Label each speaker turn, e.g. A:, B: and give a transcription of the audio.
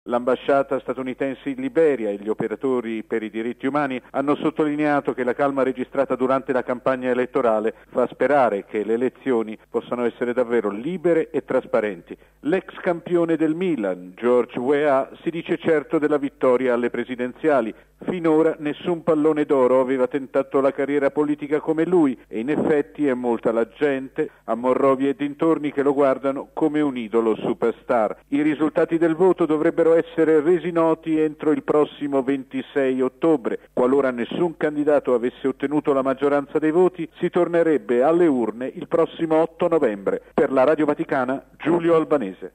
A: L'ambasciata statunitense in Liberia e gli operatori per i diritti umani hanno sottolineato che la calma registrata durante la campagna elettorale fa sperare che le elezioni possano essere davvero libere e trasparenti. L'ex campione del Milan, George Weah, si dice certo della vittoria alle presidenziali. Finora nessun pallone d'oro aveva tentato la carriera politica come lui e in effetti è molta la gente a Monrovia e dintorni che lo guardano come un idolo superstar. I risultati del voto dovrebbero essere resi noti entro il prossimo 26 ottobre. Qualora nessun candidato avesse ottenuto la maggioranza dei voti, si tornerebbe alle urne il prossimo 8 novembre. Per la Radio Vaticana, Giulio Albanese.